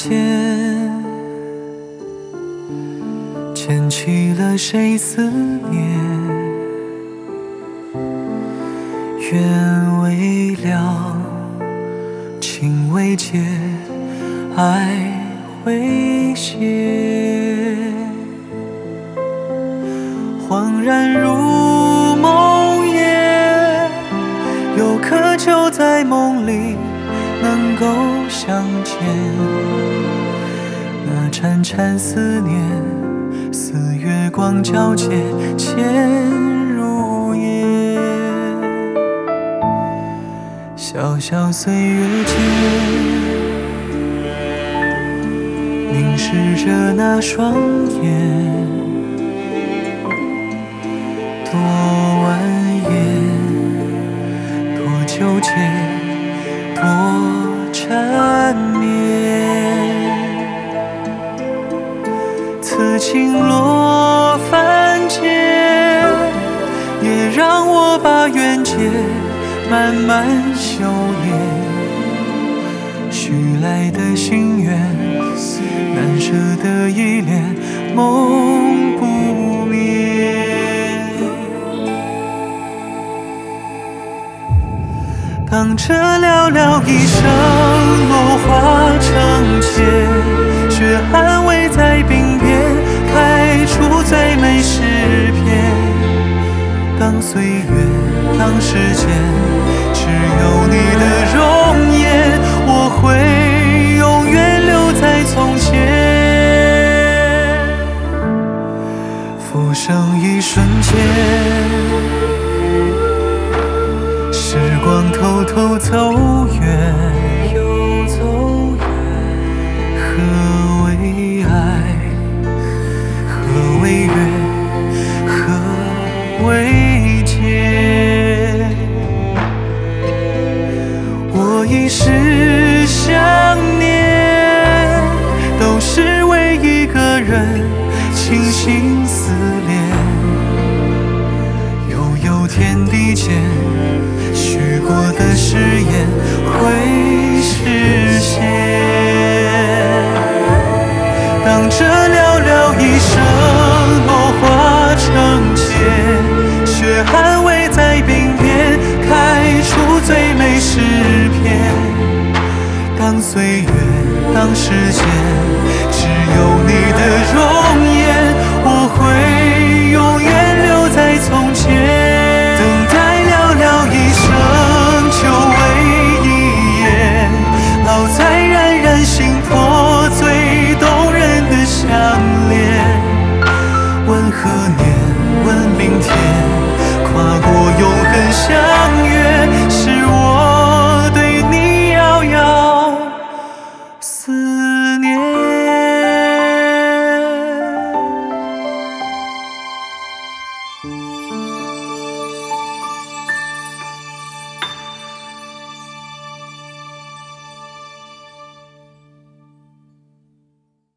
间，牵起了谁思念？缘未了，情未结，爱未歇。恍然如梦夜，又渴求在梦里能够相见。那潺潺思念，似月光皎洁，潜入夜。小小岁月间，凝视着那双眼，多蜿蜒，多纠结，多缠绵。此情落凡间，也让我把缘结慢慢修炼。许来的心愿，难舍的依恋，梦不眠。当这寥寥一生落花成茧，却安慰在鬓边，开出最美诗篇。当岁月，当时间，只有你的容颜，我会永远留在从前。浮生一瞬间，时光偷偷走远，何为爱？何为缘？何为劫？我一世想念，都是为一个人倾心思恋。悠悠天地间，许过的誓言会实现。当这寥寥一生落花成茧，却安慰在鬓边，开出最美诗篇。当岁月，当时间，只有你的容颜，我会永远留在从前。等待寥寥一生，就为一眼，烙在冉冉心魄最动人的相恋。问何